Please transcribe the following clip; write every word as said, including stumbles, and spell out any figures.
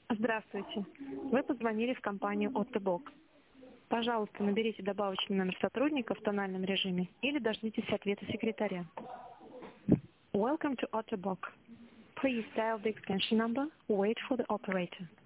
Здравствуйте. Вы позвонили в компанию Ottobock. Пожалуйста, наберите добавочный номер сотрудника в тональном режиме или дождитесь ответа секретаря. Welcome to Ottobock. Please dial the extension number or wait for the operator.